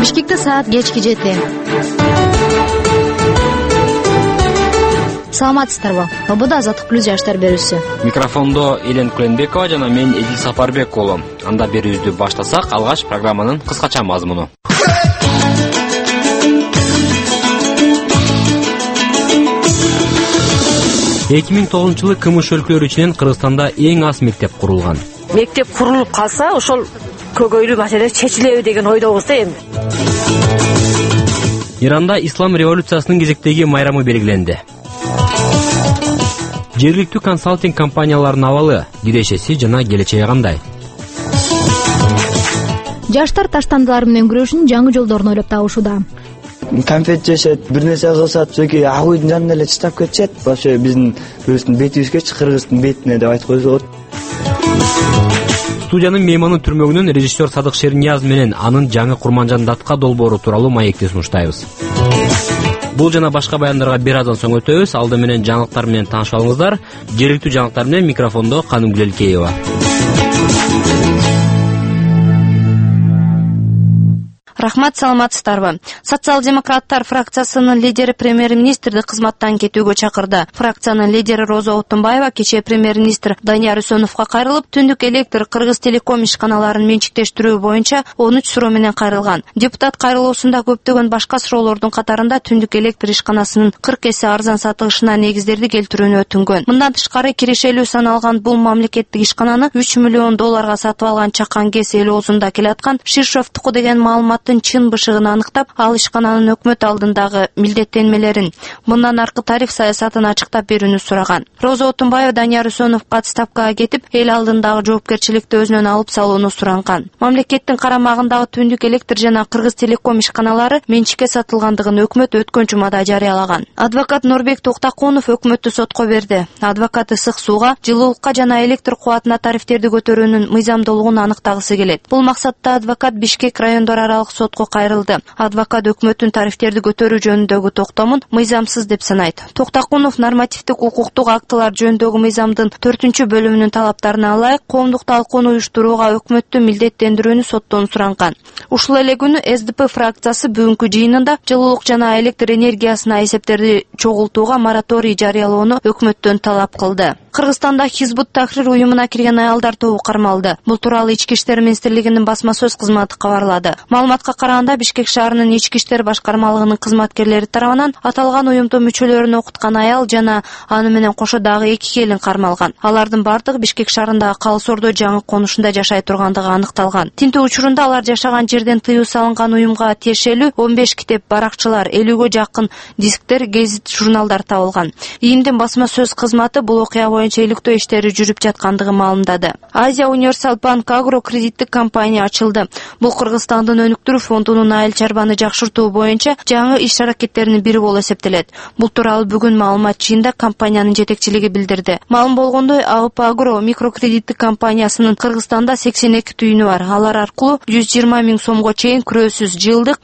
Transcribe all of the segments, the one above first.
Бишкекте саат кечки 7. Саламатсыздарбы? Тобуда Азаттык плюс жаштар берүүсү. Микрофондо Элен Куленбекова жана мен Эдил Сапарбек уулу. Анда берүүбүздү баштасак, алгач программанын кыскача мазмуну. 2009-жылы КМШ өлкөлөрү ичинен Кыргызстанда эң аз мектеп курулган. Мектеп курулуп калса, ошол көйгөйлүү маселе чечилеби деген ойдобуз да эми. Иранда ислам революциясынын кезектеги майрамы белгиленди. Жергиликтүү консалтинг компанияларынын абалы, кирешеси жана келечеги кандай? Жаштар таштандылар менен күрөшүүнүн жаңы жолдорун ойлоп табышууда. Конфет жешет, бир нерсе кылсат, сөйкөй ак үйдүн жанына эле чыдап кетишет. Ошо биздин бетибизге Кыргыздын бетине деп айтып койсо болот. Студиянын мейманы түрмөгүнөн режиссер Садык Шернияз менен анын жаңы Курманжан Датка долбоору тууралуу маекти сунуштайбыз. Бул жана башка баяндарга бир аздан соң өтөбүз. Алды менен жаңылыктар менен таанышып алыңыздар. Жергиликтүү жаңылыктар менен микрофондо Канымгүл Элкеева. Рахмат, саламатсыздарбы? Социал-демократтар фракциясынын лидери премьер-министрди кызматтан кетүүгө чакырды. Фракциянын лидери Роза Отунбаева кечээ премьер-министр Данияр Үсөновго кайрылып, түндүк электр Кыргыз телеком ишканаларын менчиктештирүү боюнча 13 суроо менен кайрылган. Депутат кайрылуусунда көптөгөн башка суроолордун катарында түндүк электр ишканасынын 40 эсе арзан сатылышына негиздерди келтирүүнү өтүнгөн. Мындан тышкары кирешелүү саналган бул мамлекеттик ишкананы $3 миллион сатып алган Чакан ГЭС эл оозунда келаткан Ширшовтуку деген маалыматтын чын бышыгын аныктап, ал ишкананын өкмөт алдындагы милдеттенмелерин, мындан аркы тариф саясатын ачыктап берүүнү сураган. Роза Отунбаева Данияр Үсөновго отставкага кетип, эл алдындагы жоопкерчиликти өзүнөн алып салууну суранган. Мамлекеттин карамагындагы түндүк электр жана Кыргыз телеком ишканалары менчикке сатылгандыгын өкмөт өткөн жумада жарыялаган. Адвокат Нурбек Токтакунов өкмөттү сотко берди. Адвокат ысык сууга, жылуулукка жана электр кубатына тарифтерди көтөрүүнүн мыйзамдуулугун аныктагысы келет. Бул максатта адвокат Бишкек райондор аралык сотко кайрылды. Адвокат өкмөттүн тарифтерди көтөрүү жөнүндөгү токтомун мыйзамсыз деп санайт. Токтакунов нормативдик укуктук актылар жөнүндөгү мыйзамдын 4-бөлүмүнүн талаптарына ылайык коомдук талкууну уюштурууга өкмөттү милдеттендирүүнү соттон суранган. Ушул эле күнү СДП фракциясы бүгүнкү жыйынында жылуулук жана электр энергиясына эсептерди чогултууга мораторий жарыялоону өкмөттөн талап кылды. Кыргызстанда Хизбут Тахрир уюмуна кирген аялдар тобу кармалды. Бул тууралуу Ички иштер министрлигинин басма сөз кызматы кабарлады. Маалыматка караганда, Бишкек шаарынын Ички иштер башкармалыгынын кызматкерлери тарабынан аталган уюмдун мүчөлөрүн окуткан аял жана аны менен кошо дагы 2 келин кармалган. Алардын бардыгы Бишкек шаарындагы Калысордо жаңы конушунда жашай тургандыгы аныкталган. Тинтүү учурунда алар жашаган жерден тыюу салынган уюмга тиешелүү 15 китеп, баракчалар, 50ге жакын дисктер, гезит, журналдар табылган. ИИМдин басма сөз кызматы бул окуя боюнча иликтөө иштери жүрүп жаткандыгын маалымдады. Азия Универсал Банк Агро кредиттик компания ачылды. Бул Кыргызстандын өнүктүрүү фондунун айыл чарбаны жакшыртуу боюнча жаңы иш-аракеттеринин бири болуп эсептелет. Бул тууралуу бүгүн маалымат жыйында компаниянын жетекчилиги билдирди. Маалым болгондой, АВП Агро микрокредиттик компаниясынын Кыргызстанда 82 түйүнү бар. Алар аркылуу 120 000 сомго чейин күрөөсүз жылдык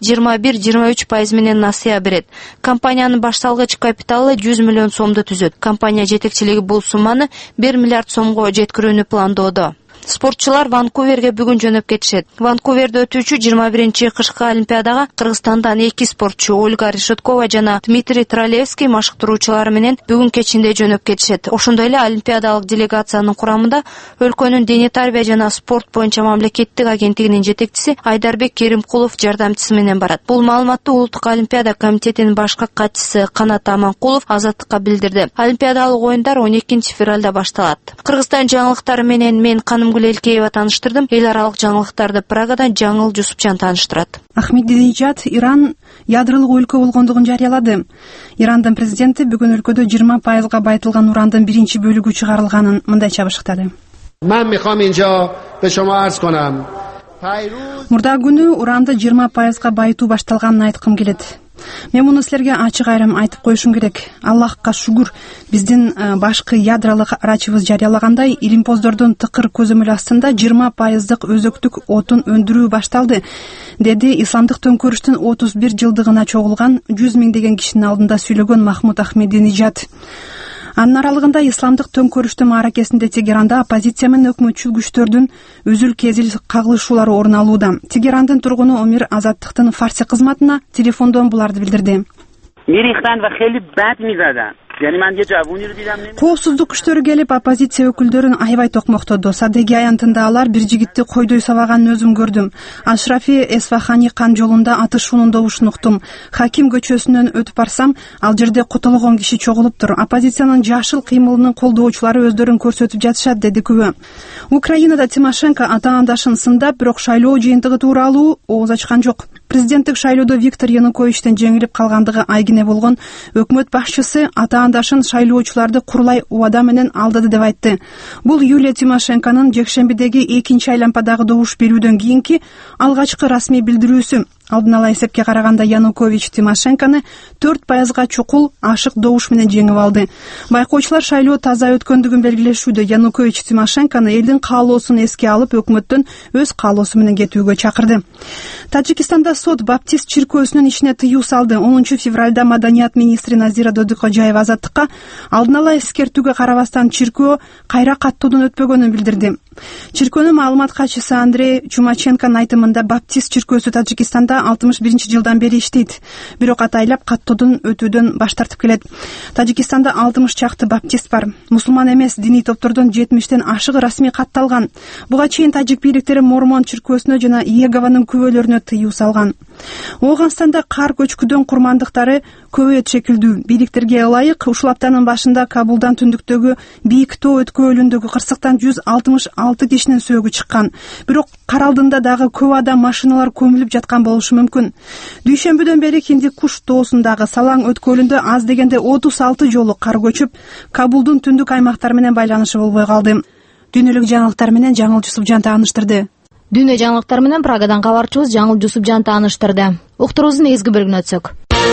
21-23% менен насыя берет. Компаниянын баш салгыч капиталы 100 миллион сомду түзөт. Компания жетекчилиги бул сумманы 1 миллиард сомго жеткирүүнү пландоодо. Спортчулар Ванкуверге бүгүн жөнөп кетишет. Ванкуверде өтүүчү 21-чи кышкы олимпиадага Кыргызстандан 2 спортчу Ольга Решеткова жана Дмитрий Тролевский машыктыруучулары менен бүгүн кечинде жөнөп кетишет. Ошондой эле олимпиадалык делегациянын курамында өлкөнүн дене тарбия жана спорт боюнча мамлекеттик агенттигинин жетекчиси Айдарбек Керимкулов жардамчысы менен барат. Бул маалыматты Улуттук олимпиада комитетинин башкы катчысы Канат Аманкулов Азаттыкка билдирди. Олимпиадалык оюндар 12 февралда башталат. Кыргызстан жаңылыктары менен мен Канымгүл Элкеева тааныштырдым. Эл аралык жаңылыктарды Прагадан Жаңыл Жусупчан тааныштырат. Ахмединежад Иран ядролук өлкө болгондугун жарыялады. Ирандын президенти бүгүн өлкөдө 20% байытылган урандын биринчи бөлүгү чыгарылганын мындайча башыктады. Мурда күнү уранды 20% байытуу башталганын айткым келет. Мен муну силерге ачык айрым айтып коюшум керек. Аллахка шүгүр, биздин башкы ядролук арачыбыз жарыялагандай илимпоздордун тыкыр көзөмөл астында 20% өзөктүк отун өндүрүү башталды, деди исламдык төңкөрүштүн 31 жылдыгына чогулган 100 миңдеген кишинин алдында сүйлөгөн Махмуд Ахмединежад. Анын аралыгында исламдык төңкөрүштүн мааракесинде Тегеранда оппозиция менен өкмөтчүл күчтөрдүн үзүл кезил кагылышуулары орун алууда. Тегерандын тургуну Омир Азаттыктын фарси кызматына телефондон буларды билдирди. Коопсуздук күчтөрү келип, оппозиция өкүлдөрүн аябай токмоктоду. Садеги аянтында алар бир жигитти койдой сабаганын өзүм көрдүм. Ашрафи Эсфахани кан жолунда атышуунун добушун уктум. Хаким көчөсүнөн өтүп барсам, ал жерде котолгон киши чогулуптур. Оппозициянын жашыл кыймылынын колдоочулары өздөрүн көрсөтүп жатышат, деди күбө. Украинада Тимошенко ата-андашын сындап, бирок шайлоо жыйынтыгы тууралуу ооз ачкан жок. Президенттик шайлоодо Виктор Януковичтен жеңилип калгандыгы айгине болгон өкмөт башчысы ата-андашын шайлоочуларды курулай убада менен алдады деп айтты. Бул Юлия Тимошенконун жекшембидеги 2-айлампадагы добуш берүүдөн кийинки алгачкы расмий билдирүүсү. Алдын ала эсепке караганда Янукович Тимошенкону 4%га чукул ашык добуш менен жеңип алды. Байкоочулар шайлоо таза өткөндүгүн белгилешүүдө. Янукович Тимошенкону элдин каалоосун эске алып, өкмөттөн өз каалоосу менен кетүүгө чакырды. Тажикистанда сот баптист чиркөөсүнүн ишине тыюу салды. 10 февралда маданият министри Назира Додукожаева Азаттыкка алдын ала эскертүүгө карабастан чиркөө кайра каттоодон өтпөгөнүн билдирди. Чиркөөнүн маалымат катчысы Андрей Чумаченконун айтымында баптист чиркөөсү Тажикистанда 61-жылдан бери иштейт, бирок атайлап каттоодон өтүүдөн баш тартып келет. Тажикистанда 60 чакты баптист бар. Мусулман эмес диний топтордон 70тен ашыгы расмий катталган. Буга чейин тажик бийликтери Мормон чиркөөсүнө жана Иегованын күбөлөрүнө тыюу салган. Ооганстанда кар көчкүдөн курмандыктары көбөйөт шекилдүү. Бийликтерге ылайык, ушул аптанын башында Кабулдан түндүктөгү Бийик Тоо өткөөлүндөгү кырсыктан 166 кишинин сөөгү чыккан. Бирок кар алдында дагы көп адам, машиналар көмүлүп жаткан болушу мүмкүн. Дүйшөмбүдөн бери Киндикуш тоосундагы Салаң өткөөлүндө аз дегенде 36 жолу кар көчүп, Кабулдун түндүк аймактары менен байланышы болбой калды. Дүйнөлүк жаңылыктар менен Жаңыл Жусупжан тааныштырды. Дүйнө жаңылыктары менен Прагадан кабарчыбыз Жаңыл Жусупжан тааныштырды. Уктуруубуздун негизги бөлүгүнө өтсөк.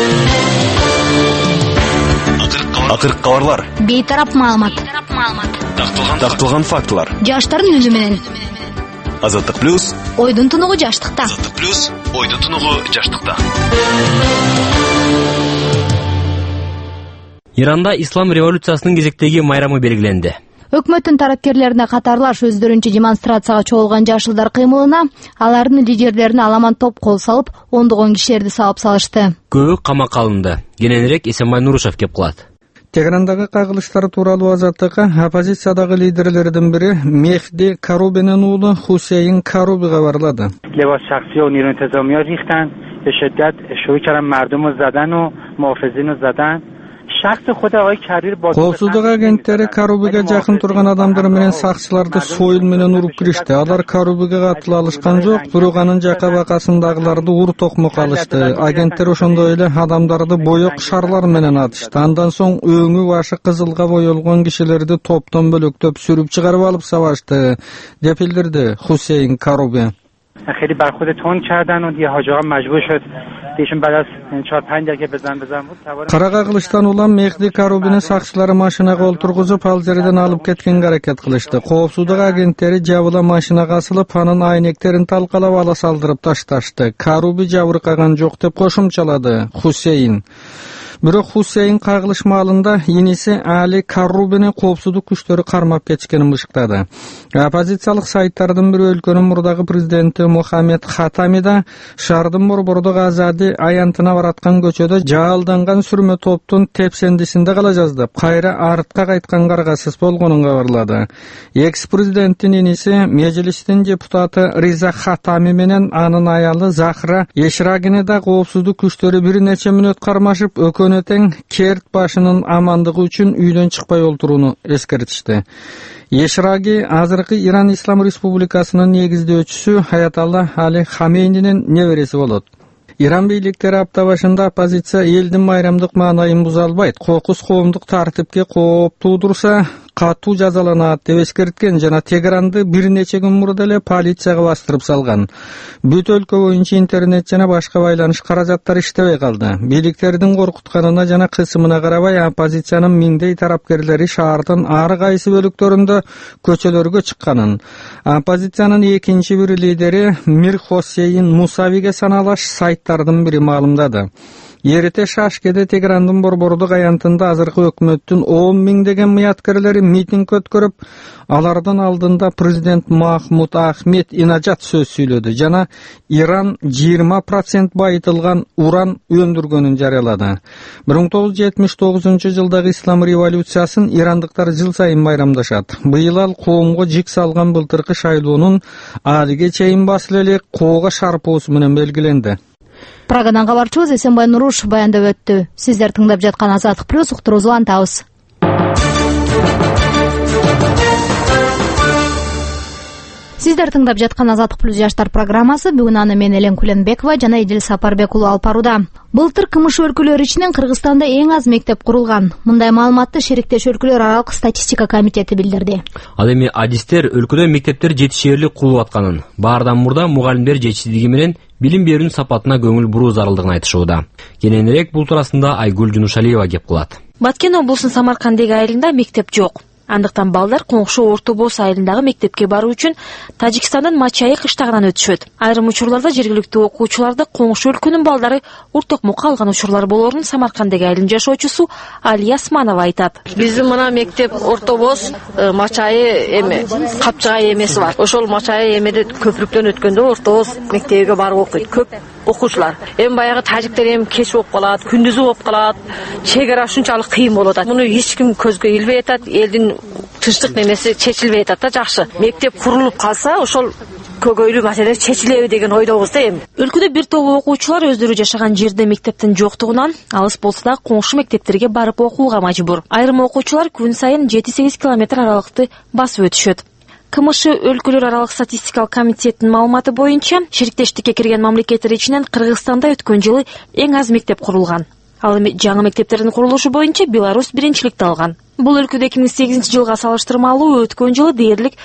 Акыркы кабарлар. Бейтарап маалымат. Такталган фактылар. Жаштардын үнү менен. Азаттык плюс. Ойдун тунугу жаштыкта. Азаттык плюс. Ойдун тунугу жаштыкта. Иранда ислам революциясынын кезектеги майрамы белгиленди. Өкмөттүн тарапкерлерине катарлаш өздөрүнчө демонстрацияга чогулган жашылдар кыймылына алардын лидерлерине аламан топ кол салып, ондогон кишилерди сабап салышты. Көбү камакка алынды. Кененирээк Эсенбай Нурушев кеп кылат. Тегерандагы кагылыштар тууралуу Азаттыкка оппозициядагы лидерлердин бири Мехди Карубинин уулу Хусейин Каруби кабарлады. لباس شخصی و نیروی انتظامی‌ها ریختن به شدت شروع کردن مردم رو زدن و محافظین رو زدن. Коопсуздук агенттери Карубиге жакын турган адамдар менен сакчыларды сойыл менен уруп киришти. Алар Карубиге катыла алышкан жок, бирок анын жака бакасындагыларды ур токмок алышты. Агенттер ошондой эле адамдарды боек шарлар менен атышты. Андан соң өңү башы кызылга боелгон кишилерди топтон бөлөктөп сүрүп чыгарып алып сабашты, деп билдирди Хусейин Каруби. خیلی برخورد تند کردن و دیگه حاج آقا مجبور شد دیشون بعد از 4-5 دقیقه بزن بود. Кара кагылыштан улам Мехди Карубини сакчылары машинага олтургузуп, ал жерден алып кеткенге аракет кылышты. Коопсуздук агенттери жабыла машинага асылып, анын айнектерин талкалап ала салдырып ташташты. Каруби жабыркаган жок деп кошумчалады Хусейин. Бирок Хусейин кагылыш маалында иниси Али Карубини коопсуздук күчтөрү кармап кетишкенин бышыктады. Оппозициялык сайттардын бири өлкөнүн мурдагы президенти Мухаммед Хатами да шаардын борбордук Азади аянтына бараткан көчөдө жаалданган сүрмө топтун тепсендисинде кала жаздап, кайра артка кайткан каргасыз болгонун кабарлады. Экс-президенттин иниси Мejlistин депутаты Риза Хатами менен анын аялы Захра Ешрагини да коопсуздук күчтөрү бир нече мүнөт кармашып, Өнөтең Керт башынын амандыгы үчүн үйдөн чыкпай олтурууну эскертишти. Ешраги азыркы Иран Ислам Республикасынын негиздөөчүсү Аятолла Али Хамейнинин небереси болот. Иран бийликтери апта башында оппозиция элдин майрамдык маанайын буза албайт, кокус коомдук тартипке кооп туудурса катуу жазаланат деп эскерткен жана Тегеранды бир нече күн мурда эле полицияга бастырып салган. Бүт өлкө боюнча интернет жана башка байланыш каражаттары иштебей калды. Бийликтердин коркутканына жана кысымына карабай, оппозициянын миңдей тарапкерлери шаардын ар кайсы бөлүктөрүндө көчөлөргө чыкканын, оппозициянын экинчи бир лидери Мир Хосейин Мусавиге саналаш сайттардын бири маалымдады. Ерете Шашкеде Теграндын борбордук аянтында азыркы өкмөттүн 10 миңдеген мыяткерлери митинг өткөрүп, алардын алдында президент Махмуд Ахмед Инажат сөз сүйлөдү жана Иран 20% байытылган уран өндүргөнүн жарыялады. 1979 жылдагы ислам революциясын ирандыктар жыл сайын байрамдашат. Быйыл ал коомго жик салган былтыркы шайлоонун адиге чейин басылы эле коого шарпоосу менен белгиленди. Прагадан кабарчыбыз Эсенбай Нуруш баяндап өттү. Сиздер тыңдап жаткан Азаттык плюс уктуруубузду улантабыз. Сиздер тыңдап жаткан Азаттык плюс жаштар программасы. Бүгүн аны мен Элен Куленбекова жана Эдил Сапарбек уулу алып барууда. Былтыр КМШ өлкөлөрү ичинен Кыргызстанда эң аз мектеп курулган. Мындай маалыматты Шериктеш өлкөлөр аралык статистика комитети билдирди. Ал эми адистер өлкөдө мектептер жетишээрлик курулуп атканын, баардан мурда мугалимдер жетишсиздиги менен билим берүүнүн сапатына көңүл буруу зарылдыгын айтышууда. Кененирээк бул туурасында Айгүл Жунушалиева кеп кылат. Баткен облусунун Самаркандеги айылында мектеп жок. Андыктан балдар коңшу Орто Боз айылындагы мектепке баруу үчүн Тажикстандын Мачайы кыштагынан өтүшөт. Айрым учурларда жергиликтүү окуучуларды коңшу өлкөнүн балдары уртокмукка алган учурлар болоорун Самаркандеги айылынын жашоочусу Алия Османова айтат. Биздин мына мектеп Орто Боз Мачайы эме Капчыгай эмеси бар. Ошол Мачайы эмеде көпүрүктөн өткөндө Орто Боз мектебиге барып окуйт көп окуучулар. Эми баягы тажиктер эми кеч болуп калат, күндүзү болуп калат. Чек ара ушунчалык кыйын болуп атат. Муну эч ким көзгө илбей атат. Элдин тынчтык немеси чечилбей атат да жакшы. Мектеп курулуп калса, ошол көгөйлүү маселе чечилеби деген ойдобуз да эми. Өлкөдө бир топ окуучулар өздөрү жашаган жерде мектептин жоктугунан алыс болсо да коңшу мектептерге барып окууга мажбур. Айрым окуучулар күн сайын 7-8 километр аралыкты басып өтүшөт. КМШ өлкөлөр аралык статистикалык комитетинин маалыматы боюнча, шериктештикке кирген мамлекеттер ичинен Кыргызстанда өткөн жылы эң аз мектеп курулган. Ал эми жаңы мектептердин курулушу боюнча Беларусь биринчиликти алган. Бул өлкөдө 2008 жылга салыштырмалуу өткөн жылы дээрлик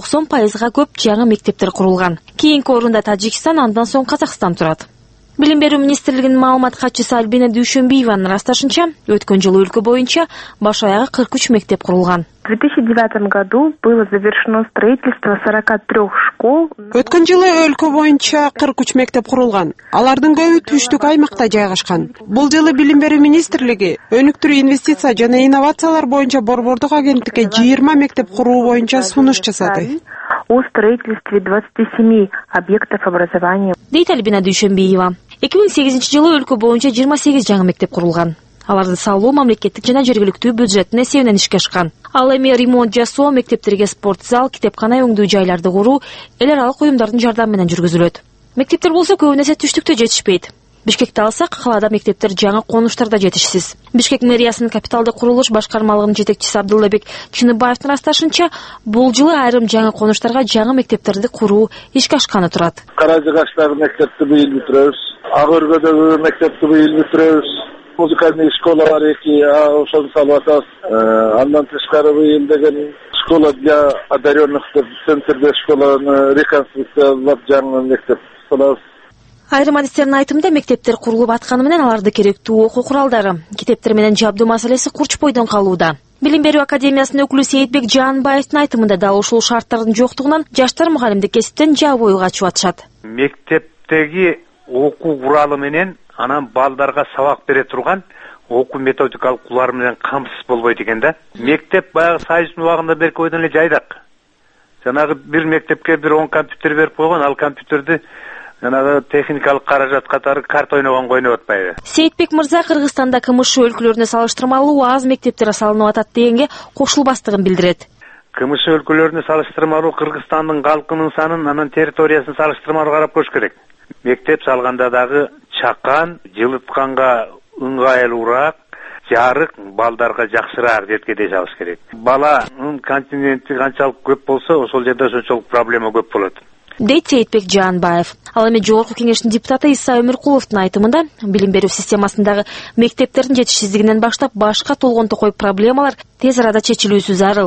90% көп жаңы мектептер курулган. Кийинки орунда Тажикстан, андан соң Казакстан турат. Билим берүү министрлигинин маалымат катчысы Альбина Дүйшөнбиеванын ырасташынча, өткөн жылы өлкө боюнча баш аягы 43 мектеп курулган. В 2009 году было завершено строительство 43 школ. Өткөн жылы өлкө боюнча 43 мектеп курулган. Алардын көбү түштүк аймакта жайгашкан. Бул жылы Билим берүү министрлиги өнүктүрүү инвестиция жана инновациялар боюнча борбордук агенттикке 20 мектеп куруу боюнча сунуш жасады. О строительстве 27 объектов образования. Дейт Альбина Дүйшөнбиева. 2008 жылы өлкө боюнча 28 жаңы мектеп курулган. Аларды салуу мамлекеттик жана жергиликтүү бюджеттин эсебинен ишке ашкан. Ал эми ремонт жасоо, мектептерге спорт зал, китепкана өңдүү жайларды куруу эл аралык уюмдардын жардамы менен жүргүзүлөт. Мектептер болсо көбүн эсе түштүктө жетишпейт. Бишкекти алсак, калаада мектептер жаңы конуштарда жетишсиз. Бишкек мэриясынын капиталдык курулуш башкармалыгынын жетекчиси Абдуллабек Чыныбаевдин асташынча, бул жылы айрым жаңы конуштарга жаңы мектептерди куруу ишке ашканы турат. Каражыгаштагы мектепти быйыл бүтүрөбүз. Ак өргөдөгү мектепти быйыл бүтүрөбүз. Музыкальный школа бар эки, ошону салып атабыз. Андан тышкары быйыл деген школа для одаренных деп центрде школаны реконструкциялап жаңы мектеп салабыз. Айрым адистердин айтымында мектептер курулуп атканы менен аларды керектүү окуу куралдары, китептер менен жабдуу маселеси курчпойдон калууда. Билим берүү академиясынын өкүлү Сейитбек Жаанбаевдин айтымында да ушул шарттардын жоктугунан жаштар мугалимдик кесиптен жабуу качып атышат. Мектептеги окуу куралы менен анан балдарга сабак бере турган окуу методикалык кулар менен камсыз болбойт экен да. Мектеп баягы Союздун убагында берки бойдон эле жайдак. Жанагы бир мектепке бир 10 компьютер берип койгон, ал компьютерди жанагы техникалык каражат катары карта ойногонго ойноп атпайбы. Сейитбек мырза Кыргызстанда КМШ өлкөлөрүнө салыштырмалуу аз мектептер салынып атат дегенге кошулбастыгын билдирет. КМШ өлкөлөрүнө салыштырмалуу Кыргызстандын калкынын санын, анан территориясын салыштырмалуу карап коюш керек. Мектеп салганда дагы чакан, жылытканга ыңгайлуураак, жарык, балдарга жакшыраак жерге жашаш керек. Баланын континенти канчалык көп болсо, ошол жерде ошончолук проблема көп болот. Дейт Сейитбек Жаанбаев. Ал эми Жогорку кеңештин депутаты Иса Өмүркуловдун айтымында, билим берүү системасындагы мектептердин жетишсиздигинен баштап башка толгон токой проблемалар тез арада чечилүүсү зарыл.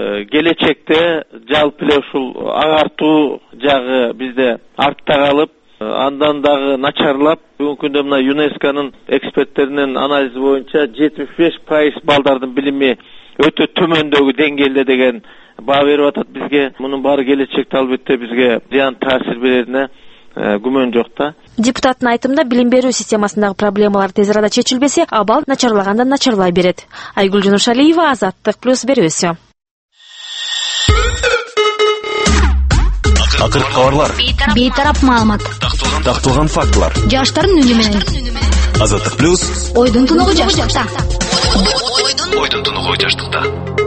Келечекте жалпы эле ушул агартуу жагы бизде артта калып, андан дагы начарлап, бүгүнкү күндө мына ЮНЕСКОнун эксперттеринин анализи боюнча 75% балдардын билими өтө төмөндөгү деңгээлде деген баа берип атат бизге. Мунун баары келечекте албетте бизге зыян таасир берерине күмөн жок да. Депутаттын айтымында билим берүү системасындагы проблемалар тез арада чечилбесе, абал начарлагандан начарлай берет. Айгүл Жанушалиева, Азаттык плюс берүүсү. Акыркы кабарлар. Бейтарап маалымат. Такталган фактылар. Жаштардын үнү менен. Азаттык плюс. Ойдун тунугу жаштыкта. Ойдун тунугу жаштыкта.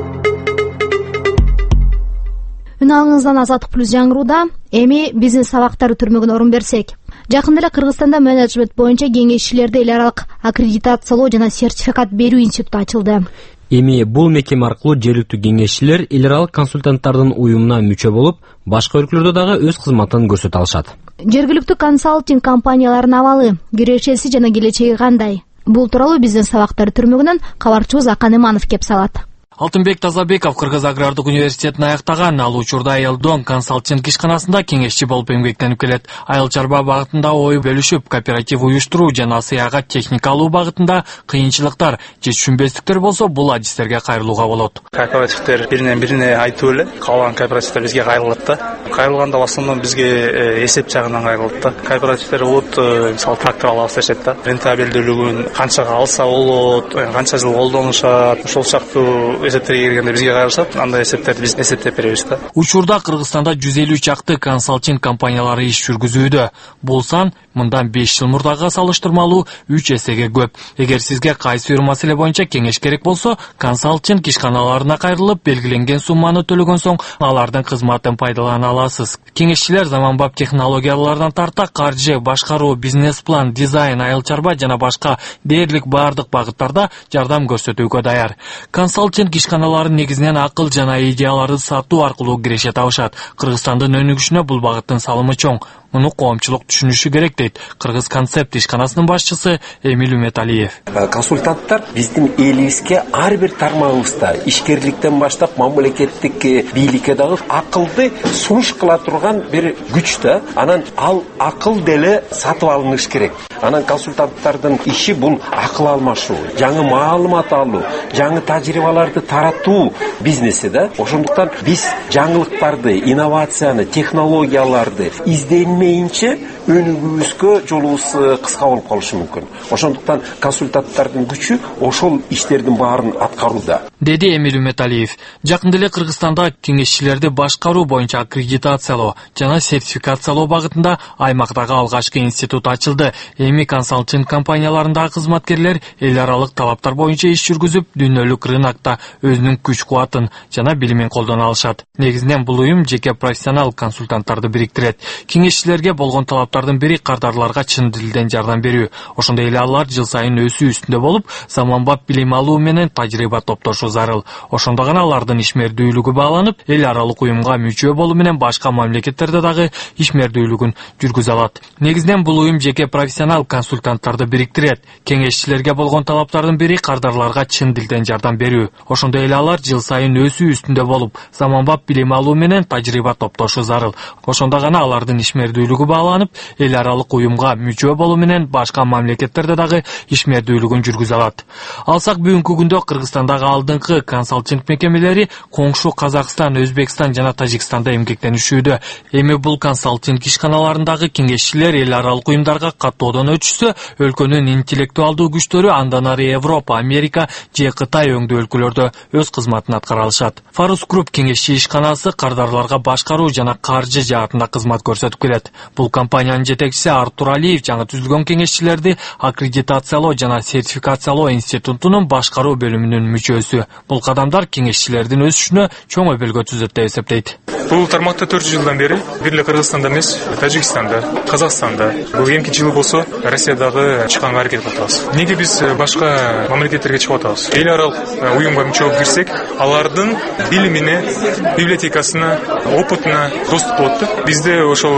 Үн алыңыздан Азаттык плюс жаңырууда. Эми бизнес сабактары түрмөгүнө орун берсек. Жакында эле Кыргызстанда менеджмент боюнча кеңешчилерди эл аралык аккредитациялоо жана сертификат берүү институту ачылды. Эми бул мекеме аркылуу жергиликтүү кеңешчилер эл аралык консультанттардын уюмуна мүчө болуп, башка өлкөлөрдө дагы өз кызматын көрсөтө алышат. Жергиликтүү консалтинг компанияларынын абалы, кирешеси жана келечеги кандай? Бул тууралуу бизнес сабактары түрмөгүнөн кабарчыбыз Акан Иманов кеп салат. Алтынбек Тазабеков Кыргыз агрардык университетин аяктаган, ал учурда Элдон консалтинг ишканасында кеңешчи болуп эмгектенип келет. Айыл чарба багытында ой бөлүшүп, кооператив уюштуруу жана сыяга техника алуу багытында кыйынчылыктар же түшүнбөстүктөр болсо, бул адистерге кайрылууга болот. Кооперативдер биринен бирине айтып эле, калган кооперативдер бизге кайрылат да. Кайрылганда в основном бизге эсеп жагынан кайрылат да. Кооперативдер болот, мисалы трактор алабыз дешет да. Рентабелдүүлүгүн канчага алса болот, канча жыл колдонушат, ошол шактуу эсептерге келгенде бизге кайрылышат, андай эсептерди биз эсептеп беребиз да. Учурда Кыргызстанда 150 чакты консалтинг компаниялары иш жүргүзүүдө. Бул сан мындан 5 жыл мурдага салыштырмалуу 3 эсеге көп. Эгер сизге кайсы бир маселе боюнча кеңеш керек болсо, консалтинг ишканаларына кайрылып, белгиленген сумманы төлөгөн соң алардын кызматын пайдалана аласыз. Кеңешчилер заманбап технологиялардан тарта каржы, башкаруу, бизнес план, дизайн, айыл чарба жана башка дээрлик бардык багыттарда жардам көрсөтүүгө даяр. Консалтинг ишканалары негизинен акыл жана идеяларды сатуу аркылуу киреше табышат. Кыргызстандын өнүгүшүнө бул багыттын салымы чоң. Муну коомчулук түшүнүшү керек дейт Кыргыз концепт ишканасынын башчысы Эмиль Үметалиев. Консультанттар биздин элибизге ар бир тармагыбызда ишкерликтен баштап мамлекеттик бийликке дагы акылды сунуш кыла турган бир күч да. Анан ал акыл деле сатып алыныш керек. Анан консультанттардын иши бул акыл алмашуу, жаңы маалымат алуу, жаңы тажрыйбаларды таратуу бизнеси да. Ошондуктан биз жаңылыктарды, инновацияны, технологияларды изденмейинче өнүгүүбүзгө жолубуз кыска болуп калышы мүмкүн. Ошондуктан консультанттардын күчү ошол иштердин баарын аткарууда, деди Эмиль Үметалиев. Жакында эле Кыргызстанда кеңешчилерди башкаруу боюнча аккредитациялоо жана сертификациялоо багытында аймактагы алгачкы институт ачылды. Эми консалтинг компанияларындагы кызматкерлер эл аралык талаптар боюнча иш жүргүзүп, дүйнөлүк рынокто өзүнүн күч-кубатын жана билимин колдоно алышат. Негизинен бул уюм жеке профессионал консультанттарды бириктирет. Кеңешчилерге болгон талаптардын бири кардарларга чын дилден жардам берүү. Ошондой эле алар жыл сайын өсүү үстүндө болуп, заманбап билим алуу менен тажрыйба топтошу зарыл. Ошондо гана алардын ишмердүүлүгү бааланып, эл аралык уюмга мүчө болуу менен башка мамлекеттерде дагы ишмердүүлүгүн жүргүзө алат. Негизинен бул уюм жеке профессионал консультанттарды бириктирет. Кеңешчилерге болгон талаптардын бири кардарларга чын дилден жардам берүү. Ошондой эле алар жыл сайын өсүү үстүндө болуп, заманбап билим алуу менен тажрыйба топтошу зарыл. Ошондо гана алардын ишмердүүлүгү бааланып, эл аралык уюмга мүчө болуу менен башка мамлекеттерде дагы ишмердүүлүгүн жүргүзө алат. Алсак бүгүнкү күндө Кыргызстандагы алдыңкы консалтинг мекемелери коңшу Казакстан, Өзбекстан жана Тажикстанда эмгектенишүүдө. Эми бул консалтинг ишканаларындагы кеңешчилер эл аралык уюмдарга каттоодон өтүшсө, өлкөнүн интеллектуалдуу күчтөрү андан ары Европа, Америка же Кытай өңдүү өлкөлөрдө өз кызматын аткара алышат. Фарус Групп кеңешчи ишканасы кардарларга башкаруу жана каржы жаатында кызмат көрсөтүп келет. Бул компаниянын жетекчиси Артур Алиев жаңы түзүлгөн кеңешчилерди аккредитациялоо жана сертификациялоо институтунун башкаруу бөлүмүнүн мүчөсү. Бул кадамдар кеңешчилердин өсүшүнө чоң өбөлгө түзөт деп эсептейт. Бул тармакта 4 жылдан бери бир эле Кыргызстанда эмес, Тажикстанда, Казакстанда, бул эмки жылы болсо Россиядагы чыкканга аракет кылып атабыз. Неге биз башка мамлекеттерге чыгып атабыз? Эл аралык уюмга мүчө болуп кирсек, алардын билимине, библиотекасына, опытына доступ болот. Бизде ошол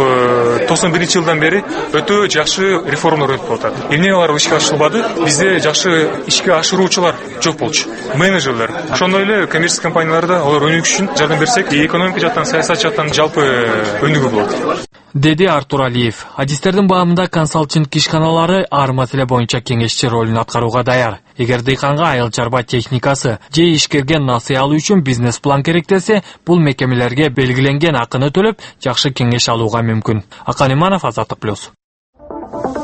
91 жылдан бери өтө жакшы реформалар өтүп атат. Эмне алар ишке ашырылбады? Бизде жакшы ишке ашыруучулар жок болчу. Менеджерлер. Ошондой эле коммерческий компанияларда алар өнүгүш үчүн жардам берсек, экономика жактан, саясат жактан жалпы өнүгүү болот, деди Артур Алиев. Адистердин баамында консалтинг ишканалары ар маселе боюнча кеңешчи ролун аткарууга даяр. Эгер дыйканга айыл чарба техникасы же ишкерге насыя алуу үчүн бизнес план керектесе, бул мекемелерге белгиленген акыны төлөп, жакшы кеңеш алууга мүмкүн. Акан Иманов, Азаттык плюс.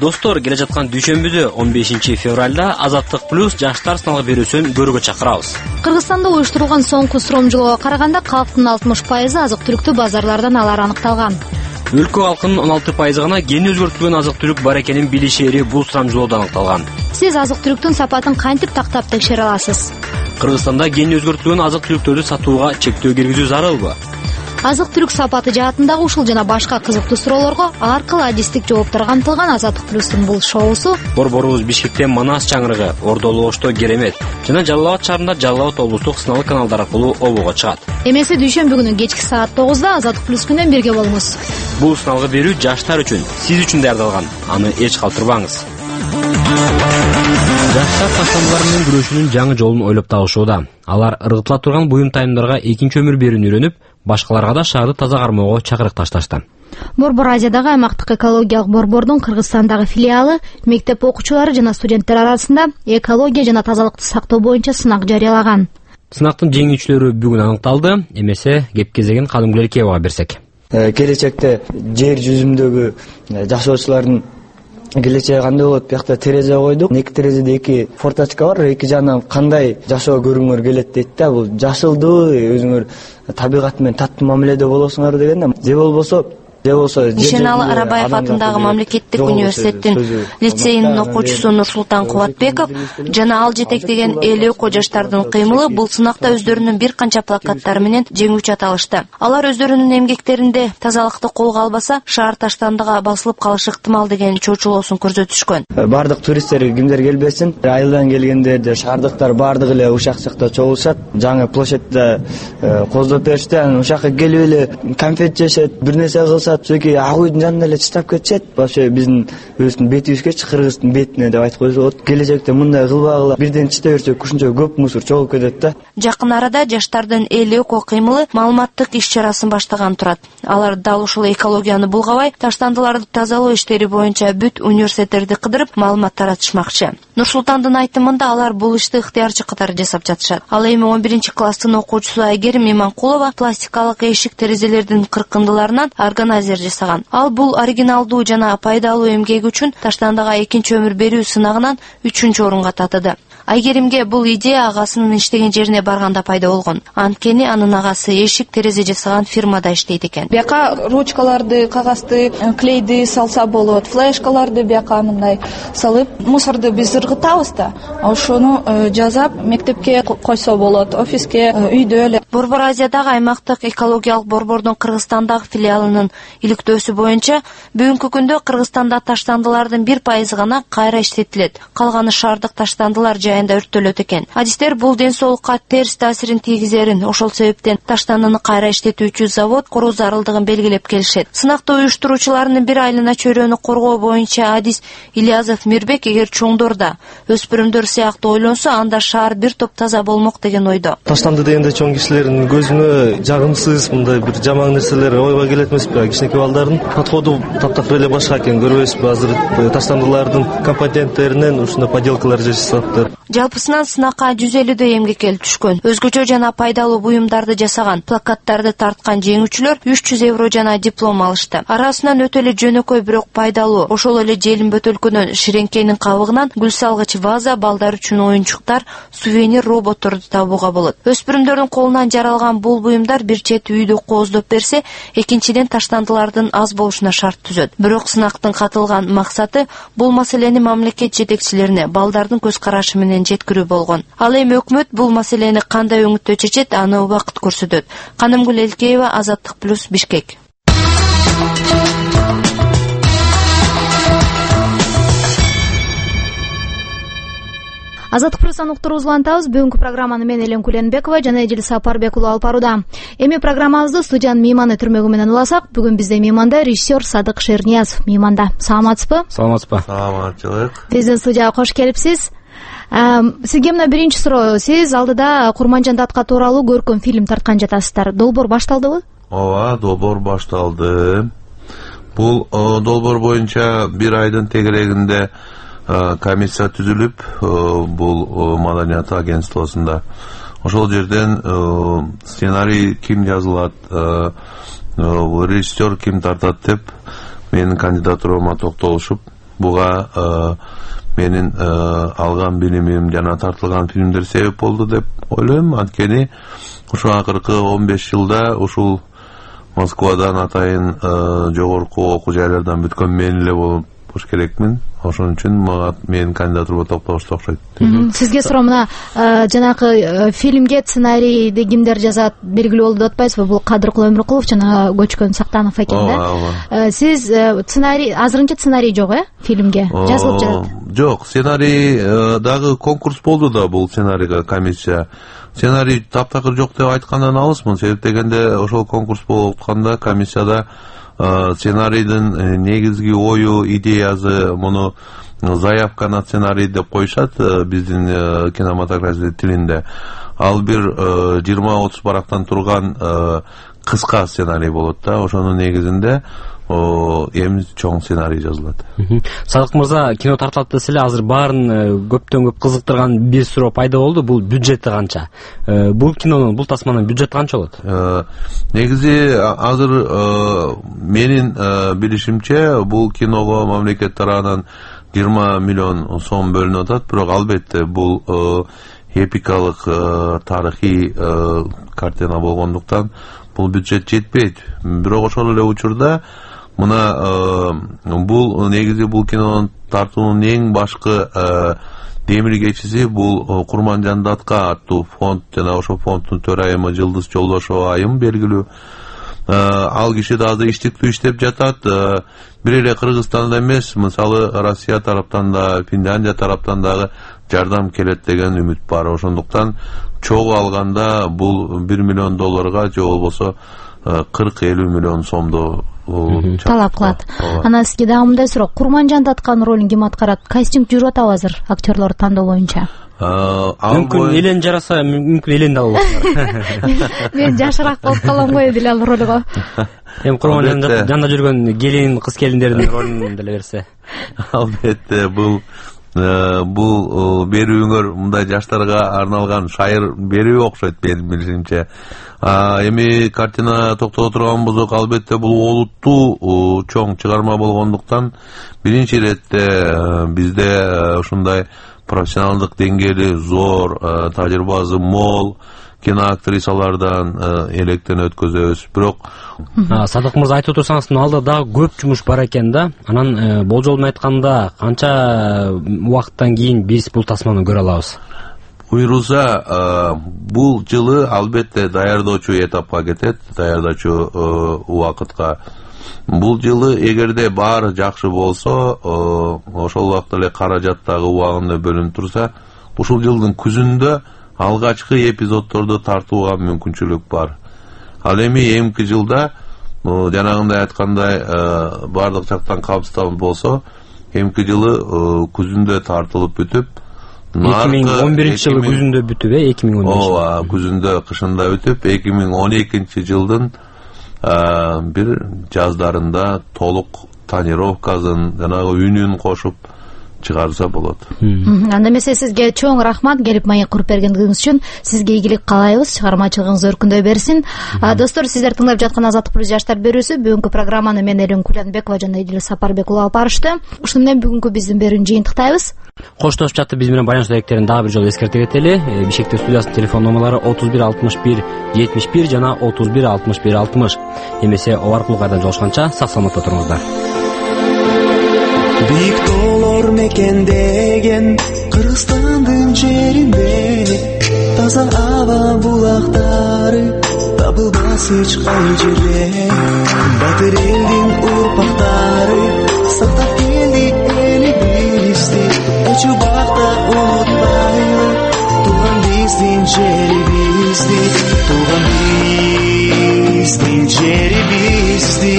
Достор, келе жаткан дүйшөмбүдө 15 февралда Азаттык плюс жаштар сыналгы берүүсүн көрүүгө чакырабыз. Кыргызстанда уюштурулган соңку суромжулоого караганда калктын 60% азык-түлүктү базарлардан алары аныкталган. Өлкө калкынын 16% гана гени өзгөртүлгөн азык-түлүк бар экенин билишери бул сурамжылоодо аныкталган. Сиз азык-түлүктүн сапатын кантип тактап текшере аласыз? Кыргызстанда гени өзгөртүлгөн азык-түлүктөрдү сатууга чектөө киргизүү зарылбы? Азык-түлүк сапаты жаатындагы ушул жана башка кызыктуу суроолорго ар кыл адистик жооптор камтылган Азаттык плюстун бул шоусу Борборубуз Бишкектен Манас чаңырыгы, Ордолу Ошто Керемет жана Жалал Абад шаарында Жалал Абад облустук сыналгы каналдар аркылуу обого чыгат. Эмесе дүйшөмбү күнү кечки саат 9-да Азаттык плюс менен бирге болуңуз. Бул сыналгы берүү жаштар үчүн, сиз үчүн даярдалган. Аны эч калтырбаңыз. Жаштар таштандылар менен күрөшүүнүн жаңы жолун ойлоп табышууда. Алар ыргытыла турган буюм тайымдарга экинчи өмүр берүүнү үйрөнүп, башкаларга да шаарды таза кармоого чакырык ташташты. Борбор Азиядагы аймактык экологиялык борбордун Кыргызстандагы филиалы мектеп окуучулары жана студенттер арасында экология жана тазалыкты сактоо боюнча сынак жарыялаган. Сынактын жеңүүчүлөрү бүгүн аныкталды. Эмесе кеп кезеген Кадымгүл Эркебага берсек. Келечекте жер жүзүндөгү жашоочулардын келечеги кандай болот? Биякта терезе койдук. Эки терезеде эки форточка бар. Эки жагынан кандай жашоо көргүңөр келет дейт да. Бул жашылдуу, өзүңөр табигат менен таттуу мамиледе болосуңар дегенде. Же болбосо Дүйшеналы Арабаев атындагы мамлекеттик университеттин лицейинин окуучусу Нурсултан Кубатбеков жана ал жетектеген эл өкө жаштардын кыймылы бул сынакта өздөрүнүн бир канча плакаттары менен жеңүүчү аталышты. Алар өздөрүнүн эмгектеринде тазалыкты колго албаса, шаар таштандыга басылып калышы ыктымал деген чочулоосун көрсөтүшкөн. Бардык туристтер кимдер келбесин, айылдан келгендер, шаардыктар бардыгы эле ушак жакта чогулушат. Жаңы площадьда коздоп беришти. Анан ушакка келип эле конфет жешет, бир нерсе кылса сөйки ак үйдүн жанына эле чыштап кетишет. Вообще биздин өзүбүздүн бетибизге, Кыргыздын бетине деп айтып койсо болот. Келечекте мындай кылбагыла бирден чыта берсек ушунча көп мусор чогулуп кетет да. Жакын арада жаштардын эл өкө кыймылы маалыматтык иш-чарасын баштаган турат. Алар дал ушул экологияны булгабай, таштандыларды тазалоо иштери боюнча бүт университеттерди кыдырып маалымат таратышмакчы. Нурсултандын айтымында алар бул ишти ыктыярчы катары жасап жатышат. Ал эми 11-класстын окуучусу Айгерим Иманкулова пластикалык эшик терезелердин кыркындыларынан органайзер жасаган. Ал бул оригиналдуу жана пайдалуу эмгеги үчүн таштандыга экинчи өмүр берүү сынагынан 3-чү орунга татыды. Айгеримге бул идея агасынын иштеген жерине барганда пайда болгон. Анткени анын агасы эшик терезе жасаган фирмада иштейт экен. Бияка ручкаларды, кагазды, клейди салса болот, флешкаларды бияка мындай салып, мусорду биз ыргытабыз да. Ошону жазап мектепке койсо болот, офиске, үйдө эле. Борбор Азиядагы аймактык экологиялык борбордун Кыргызстандагы филиалынын иликтөөсү боюнча бүгүнкү күндө Кыргызстанда таштандылардын 1% гана кайра иштетилет. Калганы шаардык таштандылар жайында өрттөлөт экен. Адистер бул ден соолукка терс таасирин тийгизерин, ошол себептен таштандыны кайра иштетүүчү завод куруу зарылдыгын белгилеп келишет. Сынакты уюштуруучулардын бир айлына чөйрөнү коргоо боюнча адис Ильязов Мирбек эгер чоңдорда өспүрүмдөр сыяктуу ойлонсо, анда шаар бир топ таза болмок деген ойдо. Таштанды дегенде чоң кишилердин көзүнө жагымсыз, мындай бир жаман нерселер ойго келет эмеспи? Кичинекей балдардын подходу таптакыр эле башка экен, көрбөйсүзбү? Азыр таштандылардын компоненттеринен ушундай поделкалар жасаптыр. Жалпысынан сынакка 150дөй эмгек келип түшкөн. Өзгөчө жана пайдалуу буюмдарды жасаган, плакаттарды тарткан жеңүүчүлөр 300 евро жана диплом алышты. Арасынан өтө эле жөнөкөй, бирок пайдалуу. Ошол эле желим бөтөлкөнөн ширеңкенин кабыгынан гүл салгыч ваза, балдар үчүн оюнчуктар, сувенир роботторду табууга болот. Өспүрүмдөрдүн колунан жаралган бул буюмдар бир чети үйдү кооздоп берсе, экинчиден таштандылардын аз болушуна шарт түзөт. Бирок сынактын катылган максаты бул маселени мамлекет жетекчилерине, балдардын көз карашы менен жеткирүү болгон. Ал эми өкмөт бул маселени кандай өңүттө чечет, аны убакыт көрсөтөт. Канымгүл Элкеева, Азаттык плюс, Бишкек. Азаттык плюстан уктуруубузду улантабыз. Бүгүнкү программаны мен Элен Куленбекова жана Эдил Сапарбек уулу алып барууда. Эми программабызды студиянын мейманы түрмөгү менен уласак, бүгүн бизде мейманда режиссер Садык Шерниязов мейманда. Саламатсызбы? Саламатсызбы? Саламатчылык. Биздин студияга кош келипсиз. Сизге мына биринчи суроо. Сиз алдыда Курманжан датка тууралуу көркөм фильм тарткан жатасыздар. Долбоор башталдыбы? Ооба, долбоор башталды. Бул долбоор боюнча бир айдын тегерегинде комиссия түзүлүп, бул маданият агентствосунда. Ошол жерден сценарий ким жазылат, режиссер ким тартат деп менин кандидатурама токтолушуп, буга менин алган билимим жана тартылган фильмдер себеп болду деп ойлойм. Анткени ушул акыркы 15 жылда ушул Москвадан атайын жогорку окуу жайлардан бүткөн мен эле болуш керекмин. Ошон үчүн мага менин кандидатура токтогушту окшойт. Сизге суроо, мына жанагы фильмге сценарийди кимдер жазат белгилүү болду деп атпайсызбы? Бул Кадыркул Өмүркулов жана Көчкөн Сактанов экен да. Сиз сценарий, азырынча сценарий жок фильмге жазылып жатат? Жок, сценарий дагы конкурс болду да бул сценарийге комиссия. Сценарий таптакыр жок деп айткандан алысмын. Себеп дегенде ошол конкурс болуп атканда комиссияда сценарийдин негизги ою, идеясы, муну заявка на сценарий деп коюшат биздин кинематография тилинде. Ал бир 20-30 барактан турган кыска сценарий болот да. Ошонун негизинде эми чоң сценарий жазылат. Садык мырза, кино тартылат десе эле азыр баарын көптөн көп кызыктырган бир суроо пайда болду. Бул бюджети канча? Бул кинонун, бул тасманын бюджети канча болот? Негизи азыр менин билишимче бул киного мамлекет тарабынан 20 миллион сом бөлүнүп атат. Бирок албетте бул эпикалык тарыхый картина болгондуктан бул бюджет жетпейт. Бирок ошол эле учурда мына бул негизи бул кинонун тартуунун эң башкы демиргечиси бул Курманжан Датка аттуу фонд жана ошол фонддун төрайымы Жылдыз Жолдошова айым белгилүү. Ал киши да азыр иштиктүү иштеп жатат. Бир эле Кыргызстанда эмес, мисалы Россия тараптан да, Финляндия тараптан дагы жардам келет деген үмүт бар. Ошондуктан чогуу алганда бул 1 миллион долларга же болбосо 40-50 миллион сомду талап кылат. Анан сизге дагы мындай суроо, Курманжан Датканын ролун ким аткарат? Кастинг жүрүп атабы азыр актерлор тандоо боюнча? Мүмкүн элен жараса, мүмкүн элен да болот. Мен жашыраак болуп калам го деле ал ролго. Эми Курманжан жанында жүргөн келин, кыз келиндердин ролун деле берсе. Албетте бул берүүңөр мындай жаштарга арналган шайыр берүү окшойт менин билишимче. Эми картина токтото турган болсок, албетте бул олуттуу чоң чыгарма болгондуктан биринчи иретте бизде ушундай профессионалдык деңгээли зор, тажрыйбасы мол киноактрисалардан электен өткөзөбүз. Бирок Садык мырза, айтып турсаңыз, алда дагы көп жумуш бар экен да. Анан болжол менен айтканда канча убакыттан кийин биз бул тасманы көрө алабыз? Буйрулса, бул жылы албетте даярдоочу этапка кетет, даярдоочу убакытка. Бул жылы эгерде баары жакшы болсо, ошол убакта эле каражат дагы убагында бөлүнүп турса, ушул жылдын күзүндө алгачкы эпизоддорду тартууга мүмкүнчүлүк бар. Ал эми эмки жылда жанагындай айткандай бардык жактан камсыздалып болсо, эмки жылы күзүндө тартылып бүтүп, 2011-жылы күзүндө бүтүп, 2011. Ооба, күзүндө, кышында бүтүп, 2012-жылдын бир жаздарында толук тонировкасын, жанагы үнүн кошуп чыгарса болот. Анда эмесе сизге чоң рахмат, келип маек куруп бергениңиз үчүн. Сизге ийгилик каалайбыз, чыгармачылыгыңыз өркүндөй берсин. Достор, сиздер тыңдап жаткан Азаттык плюс жаштар берүүсү. Бүгүнкү программаны мен Элен Куленбекова жана Идилис Сапарбек уулу алып барышты. Ушуну менен бүгүнкү биздин берүүнү жыйынтыктайбыз. Коштошуп жатып биз менен байланыш даректерин дагы бир жолу эскерте кетели. Бишкектин студиясынын телефон номерлары 31 61 71 жана 31 61 60. Эмесе о аркылуу кайрадан жолугушканча сак саламатта туруңуздар. Бийик тоолор мекендеген Кыргызстандын жеринде таза аба булактары табылбас эч кай жерде. Батыр элдин урпактары сактап келди элибизди. Эч убакта унутпайлы тууган биздин жерибизди, тууган биздин жерибизди.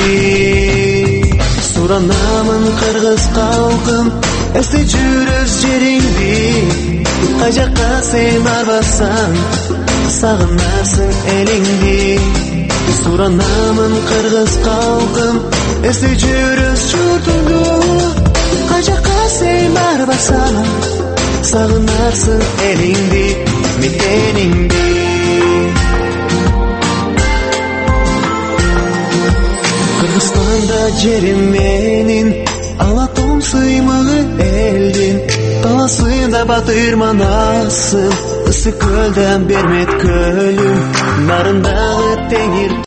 Суранамын кыргыз калкым, эсте жүрөс жериңди. Кай жакка сен барбасаң, сагынарсың элиңди. Суранамын кыргыз калкым, эсте жүрөс журтуңду. Кай жакка сен барбасаң, сагынарсың элиңди, мекениңди. Кыргызстанда жерим менин, Аңлатом сыймығы элдин таласында батырманасың. Ысы көлден бермет көлім нарындағы теңир